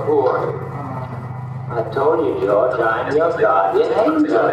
Who are you? I told you, George, I'm your guardian angel.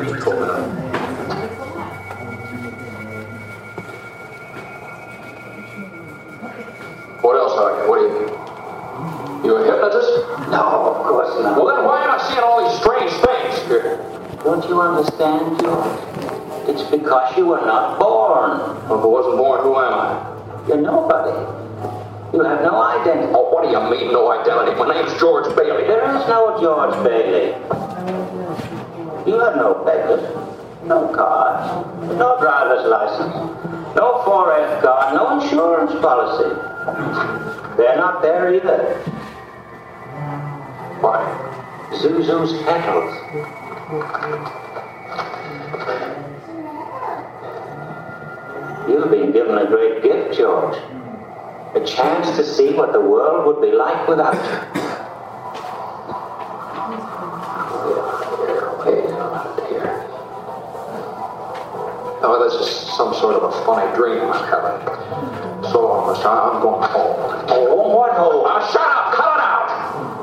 What else are you? What are you? You a hypnotist? No, of course not. Well, then why am I seeing all these strange things? Don't you understand, George? It's because you were not born. Well, if I wasn't born, who am I? You're nobody. You have no identity. Oh, what do you mean, no identity? My name's George Bailey. There is no George Bailey. You have no papers, no cards, no driver's license, no 4F card, no insurance policy. They're not there either. Why? Zuzu's kettles. You've been given a great gift, George. A chance to see what the world would be like without you. Oh, this is some sort of a funny dream I'm having. So long, mister. I'm going home. Oh, what home? Shut up! Cut it out!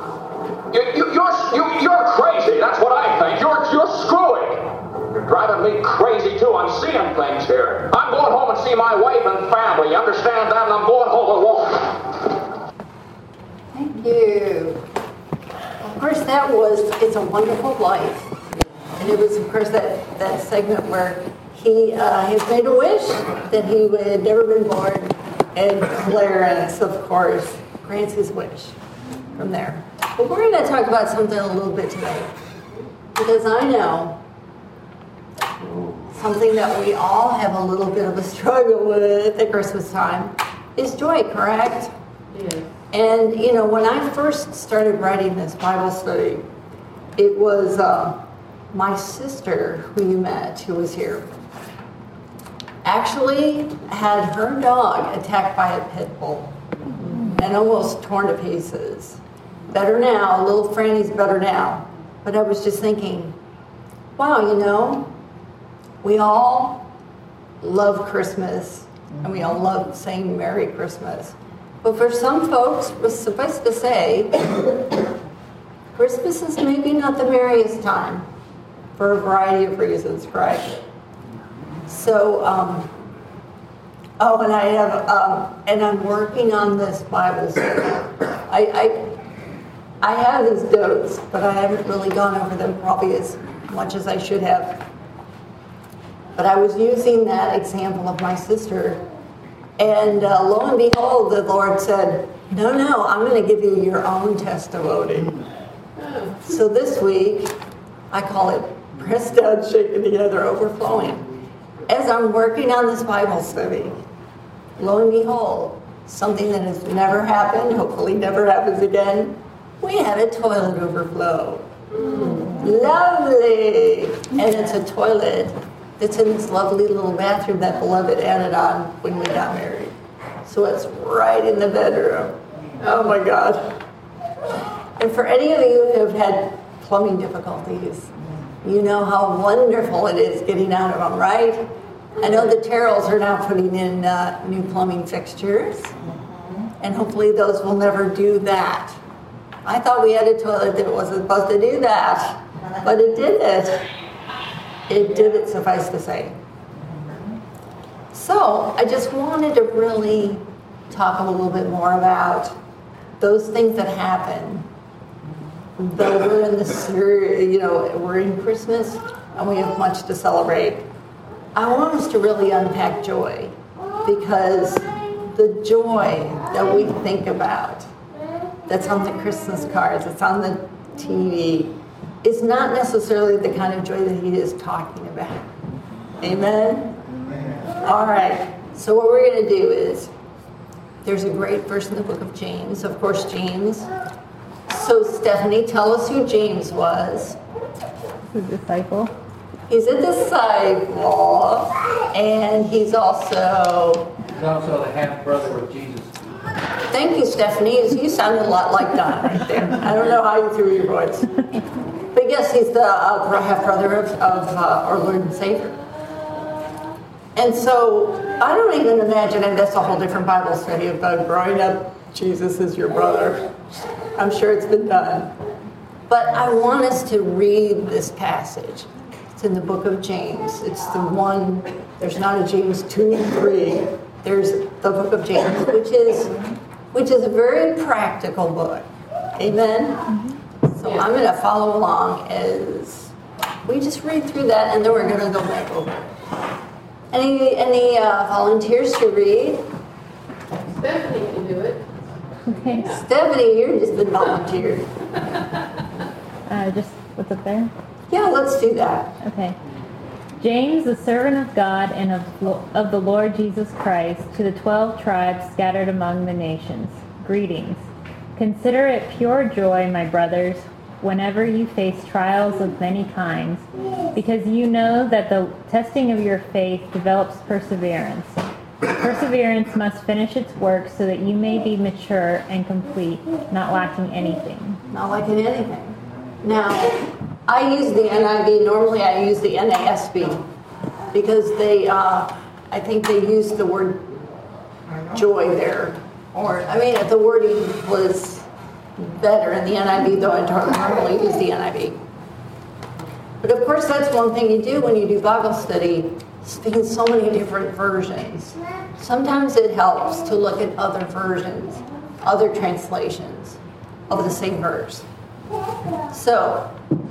You're crazy. That's what I think. You're screwing. You're driving me crazy too. I'm seeing things here. I'm going home and see my wife and family. You understand that? And I'm going home alone. Thank you. Of course, that was It's a Wonderful Life. And it was, of course, that segment where he has made a wish that he had never been born. And Clarence, of course, grants his wish from there. But we're going to talk about something a little bit today. Because I know something that we all have a little bit of a struggle with at Christmas time is joy, correct? Yes. And, you know, when I first started writing this Bible study, it was my sister, who you met, who was here, actually had her dog attacked by a pit bull and almost torn to pieces. Better now, little Franny's better now. But I was just thinking, wow, you know, we all love Christmas and we all love saying Merry Christmas. But for some folks, suffice to say, Christmas is maybe not the merriest time for a variety of reasons, correct? So, and I have, and I'm working on this Bible study. I have these notes, but I haven't really gone over them probably as much as I should have. But I was using that example of my sister, and lo and behold, the Lord said, no, I'm going to give you your own testimony. So this week, I call it pressed down, shaken together, overflowing. As I'm working on this Bible study, lo and behold, something that has never happened, hopefully never happens again, we had a toilet overflow. Lovely! And it's a toilet that's in this lovely little bathroom that Beloved added on when we got married. So it's right in the bedroom. Oh my God. And for any of you who have had plumbing difficulties, you know how wonderful it is getting out of them, right? I know the Terrells are now putting in new plumbing fixtures, and hopefully those will never do that. I thought we had a toilet that wasn't supposed to do that, but it did it. It did it, suffice to say. So I just wanted to really talk a little bit more about those things that happen. Though we're in this, we're in Christmas and we have much to celebrate. I want us to really unpack joy, because the joy that we think about, that's on the Christmas cards, it's on the TV, is not necessarily the kind of joy that he is talking about. Amen? All right. So what we're going to do is, there's a great verse in the book of James. Of course, James. So Stephanie, tell us who James was. The disciple. He's a disciple, and he's also the half-brother of Jesus. Thank you, Stephanie. You sounded a lot like Don right there. I don't know how you threw your voice. But yes, he's the half-brother of our Lord and Savior. And so I don't even imagine, and that's a whole different Bible study about growing up Jesus is your brother. I'm sure it's been done. But I want us to read this passage. It's in the book of James. It's the one, there's not a James 2 and 3. There's the book of James, which is a very practical book. Amen? So I'm going to follow along as we just read through that, and then we're going to go back over it. Any volunteers to read? Stephanie can do it. Okay. Stephanie, you're just been volunteered. Just what's up there? Yeah, let's do that. Okay. James, the servant of God and of the Lord Jesus Christ, to the 12 tribes scattered among the nations. Greetings. Consider it pure joy, my brothers, whenever you face trials of many kinds, because you know that the testing of your faith develops perseverance. Perseverance must finish its work so that you may be mature and complete, not lacking anything. Not liking anything. Now, I use the NIV. Normally I use the NASB because they, I think they use the word joy there. Or, I mean, if the wording was better in the NIV, though I normally use the NIV. But of course, that's one thing you do when you do Bible study, speaking so many different versions. Sometimes it helps to look at other versions, other translations of the same verse. So,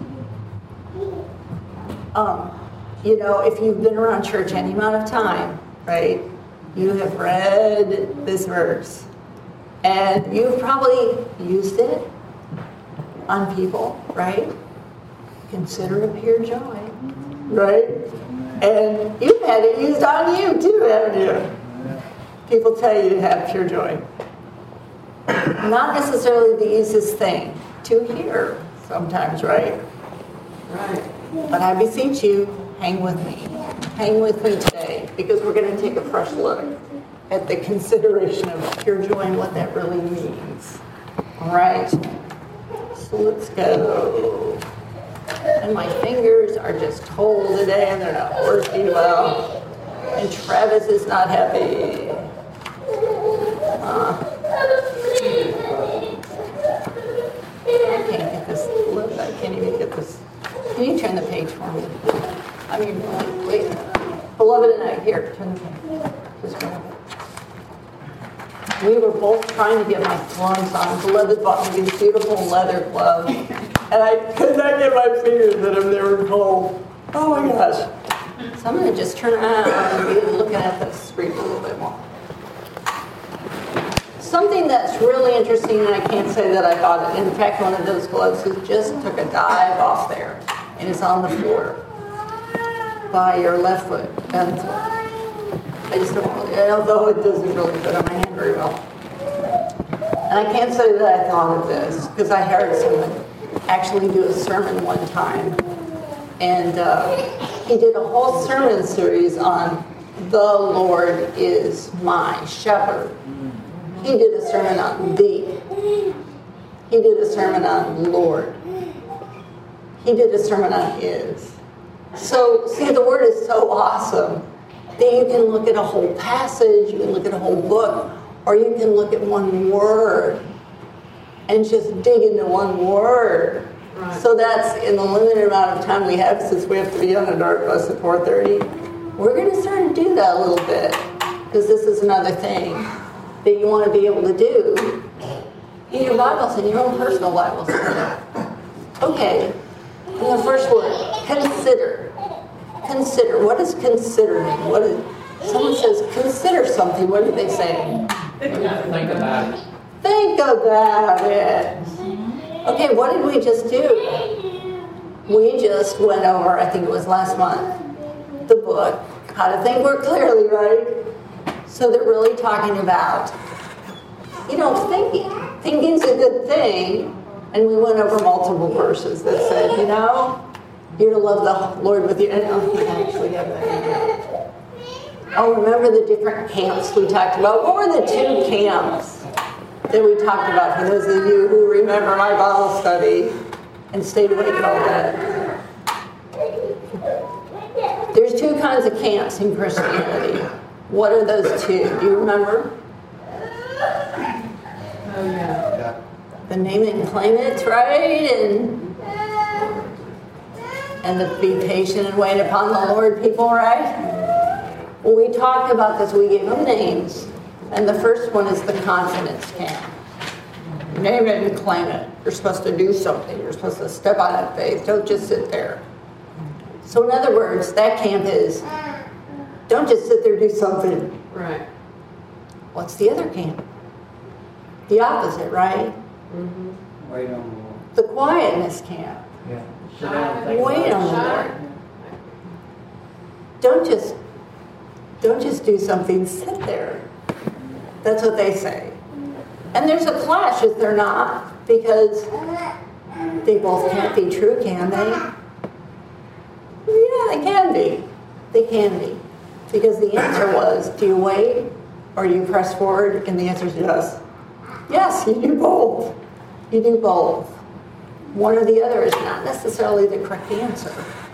you know, if you've been around church any amount of time, right, you have read this verse. And you've probably used it on people, right? Consider it pure joy, right? And you've had it used on you too, haven't you? People tell you to have pure joy. Not necessarily the easiest thing to hear sometimes, right? Right. But I beseech you, hang with me. Hang with me today, because we're going to take a fresh look at the consideration of pure joy and what that really means. All right? So let's go. And my fingers are just cold today, and they're not working well. And Travis is not happy. I can't get this lift. I can't even get this. Can you turn the page for me? I mean, wait. Beloved and I, here, turn the page. Just grab it. We were both trying to get my gloves on. Beloved bought me these beautiful leather gloves. And I could not get my fingers in them. They were cold. Oh my gosh. So I'm going to just turn around and be looking at the screen a little bit more. Something that's really interesting, and I can't say that I thought it. In fact, one of those gloves just took a dive off there. And it's on the floor by your left foot. And I just don't really, although it doesn't really fit on my hand very well. And I can't say that I thought of this, because I heard someone actually do a sermon one time. And he did a whole sermon series on the Lord is my shepherd. He did a sermon on thee. He did a sermon on Lord. He did a sermon on is. So, see, the word is so awesome that you can look at a whole passage, you can look at a whole book, or you can look at one word and just dig into one word. Right. So that's in the limited amount of time we have, since we have to be on a dark bus at 4:30. We're going to start to do that a little bit, because this is another thing that you want to be able to do in your Bibles, in your own personal Bibles. Okay, and the first word, consider. Consider. What does consider mean? What is, someone says, consider something. What do they say? Think about it. Think about it. Okay, what did we just do? We just went over, I think it was last month, the book, How to Think More Clearly, right? So they're really talking about, you know, thinking. Thinking's a good thing. And we went over multiple verses that said, you know, you're to love the Lord with your, and I actually have that in here. Oh, remember the different camps we talked about? What were the two camps that we talked about, for those of you who remember my Bible study and stayed awake all day? There's two kinds of camps in Christianity. What are those two? Do you remember? Oh, yeah. The name it and claim it, right? And to be patient and wait upon the Lord, people, right? Well, we talked about this. We gave them names. And the first one is the confidence camp. Name it and claim it. You're supposed to do something. You're supposed to step out in faith. Don't just sit there. So in other words, that camp is, don't just sit there, do something. Right. What's the other camp? The opposite, right? Mm-hmm. Wait on the Lord. The quietness camp. Yeah. Sit down and think Wait about on the it. Lord. Don't just do something, sit there. That's what they say. And there's a clash, is there not? Because they both can't be true, can they? Yeah, they can be. They can be. Because the answer was, do you wait or do you press forward? And the answer is yes. Yes, you do both. You do both. One or the other is not necessarily the correct answer.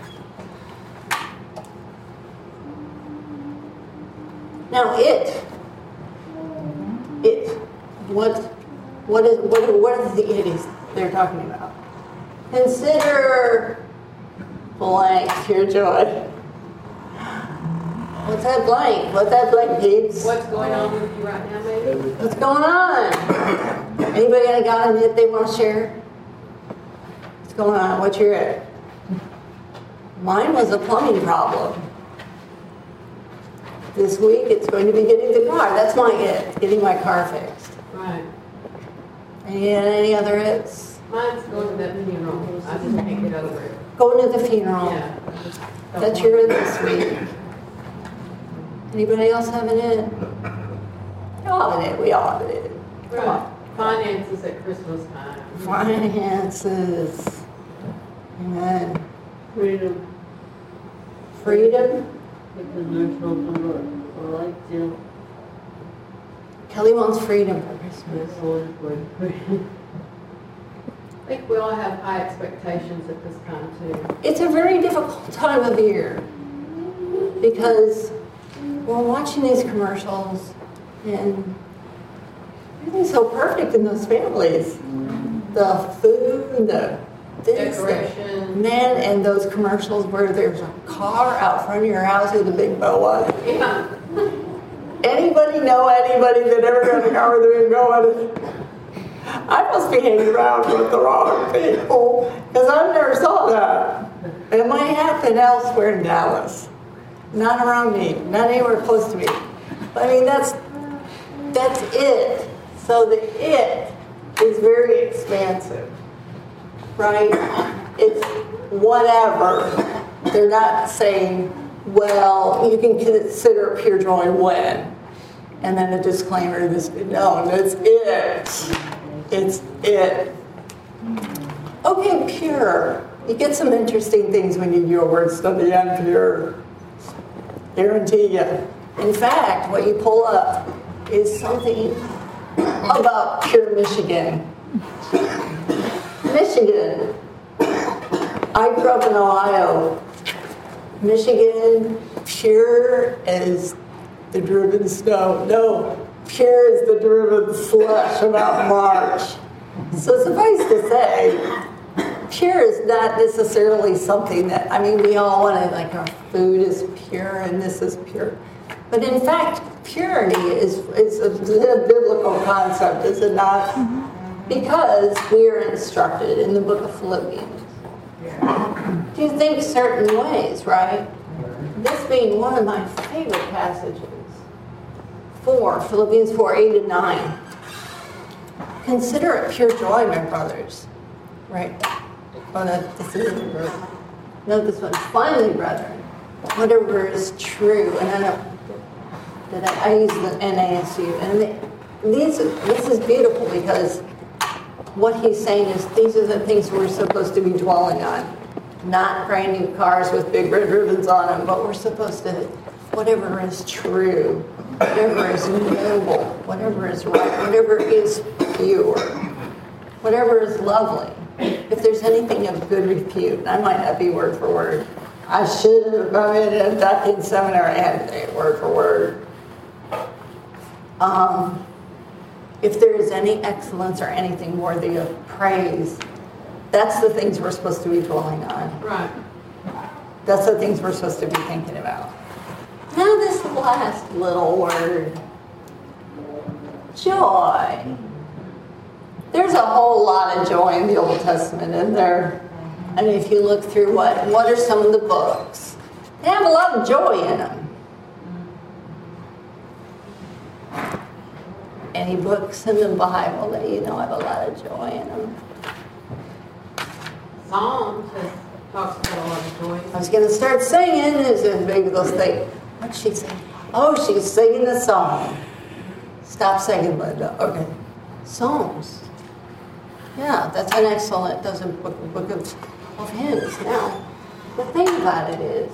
Now what are the idiots they're talking about? Consider blank your joy. What's that blank? What's that blank, Gates? What's going on with you right now, maybe? What's going on? Anybody got a hit they want to share? What's going on? What's your it? Mine was a plumbing problem. This week it's going to be getting the car. That's my it, getting my car fixed. Right. Any other hits? Mine's going to that funeral. I just can't get over it. Going to the funeral. Yeah. That's your it this week. Anybody else have an it? We all have an it. We all have an it. Come Right. on. Finances at Christmas time. Finances. Amen. Freedom. Freedom. Because there's something like you. Kelly wants freedom for Christmas. That's always good. Freedom. I think we all have high expectations at this time, too. It's a very difficult time of year because we're watching these commercials and everything's so perfect in those families. The food, the this, Decoration. man, and those commercials where there's a car out front of your house with a big bow on it. Yeah. Anybody know anybody that ever got a car with a big bow on it? I must be hanging around with the wrong people because I've never saw that. It might happen elsewhere in Dallas. Not around me, not anywhere close to me. I mean, that's it. So the it is very expansive, right? It's whatever. They're not saying, well, you can consider pure joy when. And then a disclaimer, no, that's it. It's it. Okay, pure. You get some interesting things when you do your word study on pure. Guarantee you. In fact, what you pull up is something about Pure Michigan. Michigan. I grew up in Ohio. Michigan, pure as the driven snow. No, pure as the driven slush about March. So suffice to say, pure is not necessarily something that, I mean, we all want to, like, our food is pure and this is pure. But in fact, purity is a biblical concept, is it not? Because we are instructed in the book of Philippians to think certain ways, right? This being one of my favorite passages. Philippians 4, 8 and 9. Consider it pure joy, my brothers. Right? Oh, no, this isn't right. No, this one. Finally, brethren, whatever is true, and I don't. I use the NASU, and this is beautiful because what he's saying is these are the things we're supposed to be dwelling on, not brand new cars with big red ribbons on them, but we're supposed to, whatever is true, whatever is noble, whatever is right, whatever is pure, whatever is lovely. If there's anything of good repute, I might not be word for word. I should have, back in seminary, I had to say it word for word. if there is any excellence or anything worthy of praise, that's the things we're supposed to be dwelling on. Right. That's the things we're supposed to be thinking about. Now this last little word, joy. There's a whole lot of joy in the Old Testament, isn't there? I mean, if you look through what are some of the books? They have a lot of joy in them. Any books in the Bible that you know have a lot of joy in them? Psalms talks about a lot of joy. I was going to start singing, and maybe they'll say, what's she singing? Oh, she's singing the song. Stop singing, Linda. Okay. Psalms. Yeah, that's an excellent, that's a book of hymns. Now, the thing about it is,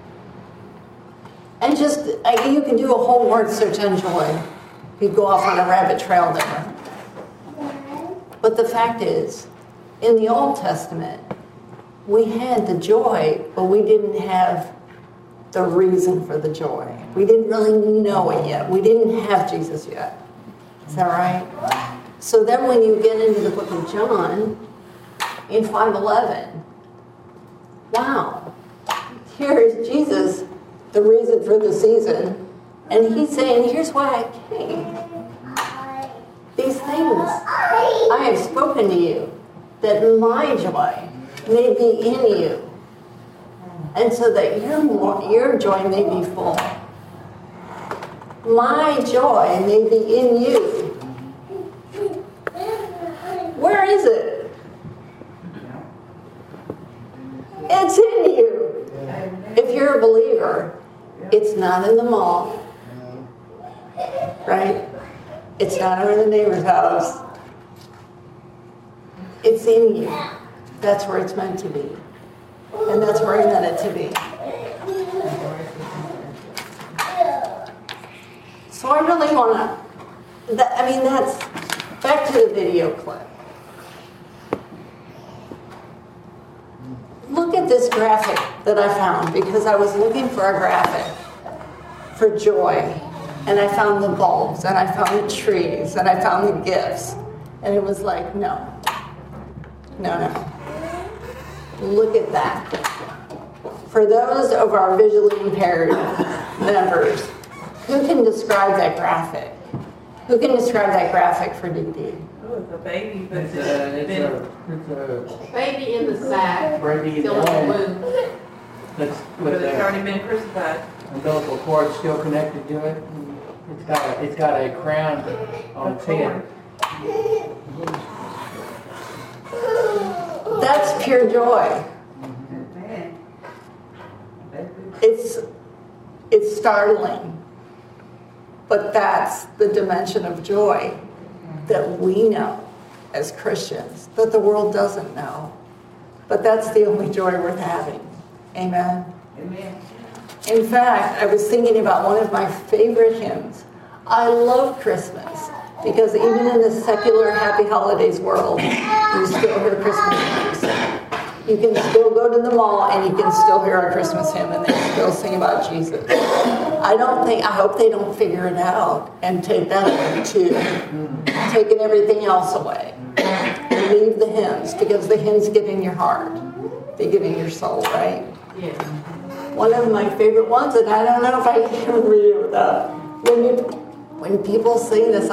and just, you can do a whole word search on joy. You go off on a rabbit trail there. But the fact is, in the Old Testament, we had the joy, but we didn't have the reason for the joy. We didn't really know it yet. We didn't have Jesus yet. Is that right? So then when you get into the book of John, in 5:11, wow, here is Jesus, the reason for the season, and he's saying, here's why I came. These things I have spoken to you, that my joy may be in you, and so that your joy may be full. My joy may be in you. Where is it? It's in you. If you're a believer, it's not in the mall, right? It's not over the neighbor's house. It's in you. That's where it's meant to be. And that's where I meant it to be. So I really want to, that's, back to the video clip. Look at this graphic that I found, because I was looking for a graphic for joy. And I found the bulbs, and I found the trees, and I found the gifts. And it was like, no. Look at that. For those of our visually impaired members, who can describe that graphic? Who can describe that graphic for DD? Oh, it's a baby, but It's a Baby in the sack, baby still in the womb. that's but with it's the already been crucified. umbilical cord still connected to it. It's got a crown on its head. That's pure joy. It's startling, but that's the dimension of joy that we know as Christians, that the world doesn't know. But that's the only joy worth having. Amen? Amen. In fact, I was thinking about one of my favorite hymns. I love Christmas because even in the secular happy holidays world, you still hear Christmas hymns. You can still go to the mall and you can still hear a Christmas hymn and they still sing about Jesus. I hope they don't figure it out and take that away too. Taking everything else away. Leave the hymns, because the hymns get in your heart. They get in your soul, right? Yes. One of my favorite ones, and I don't know if I can read it without, when people sing this,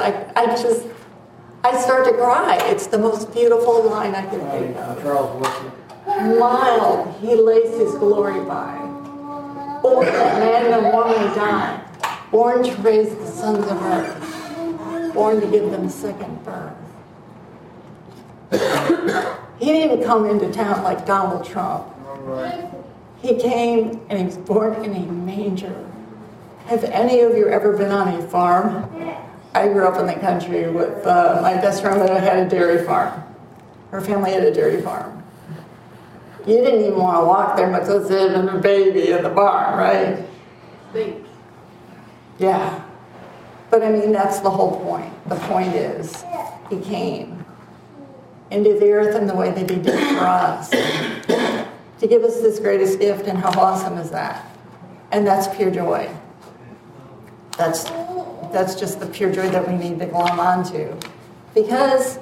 I start to cry. It's the most beautiful line I can think of. Charles Wilson. Mild, he lays his glory by. Born that man and woman die. Born to raise the sons of earth. Born to give them second birth. He didn't come into town like Donald Trump. He came and he was born in a manger. Have any of you ever been on a farm? I grew up in the country with my best friend that had a dairy farm. Her family had a dairy farm. You didn't even want to walk there much less than a baby in the barn, right? Think. Yeah. But I mean, that's the whole point. The point is, he came into the earth in the way that he did for us to give us this greatest gift, and how awesome is that? And that's pure joy. That's just the pure joy that we need to glom onto. Because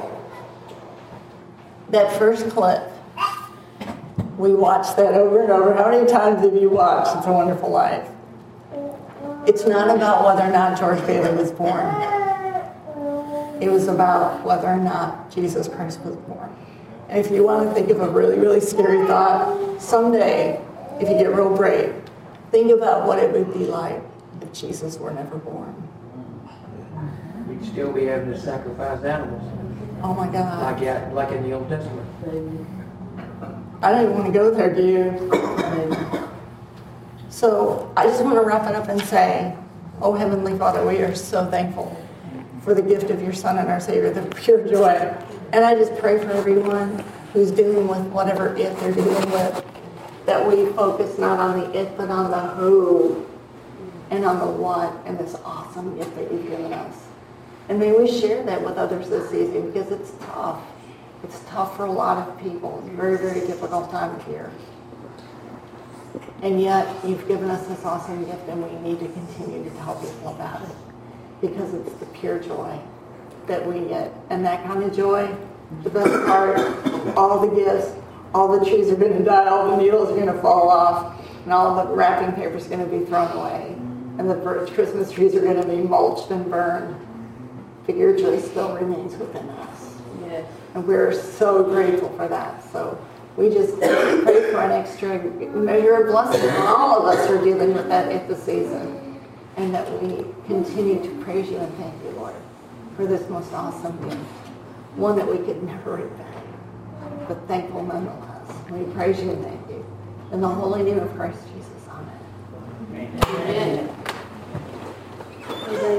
that first clip, we watched that over and over. How many times have you watched It's a Wonderful Life? It's not about whether or not George Bailey was born. It was about whether or not Jesus Christ was born. And if you want to think of a really, really scary thought, someday, if you get real brave, think about what it would be like if Jesus were never born. We'd still be having to sacrifice animals, Oh my God. like in the Old Testament. I don't even want to go there, do you? So I just want to wrap it up and say, oh Heavenly Father, we are so thankful for the gift of your Son and our Savior, the pure joy. And I just pray for everyone who's dealing with whatever it they're dealing with, that we focus not on the it, but on the who and on the what and this awesome gift that you've given us. And may we share that with others this season, because it's tough. It's tough for a lot of people. It's a very, very difficult time of year. And yet, you've given us this awesome gift, and we need to continue to tell people about it, because it's the pure joy that we get. And that kind of joy, the best part, all the gifts, all the trees are going to die, all the needles are going to fall off, and all the wrapping paper is going to be thrown away, and the Christmas trees are going to be mulched and burned. But your joy still remains within us. Yes. And we're so grateful for that. So we just pray for an extra measure of blessing when all of us are dealing with that at the season. And that we continue to praise you and thank you, Lord, for this most awesome gift. One that we could never repay, but thankful nonetheless. We praise you and thank you. In the holy name of Christ Jesus, amen. Amen.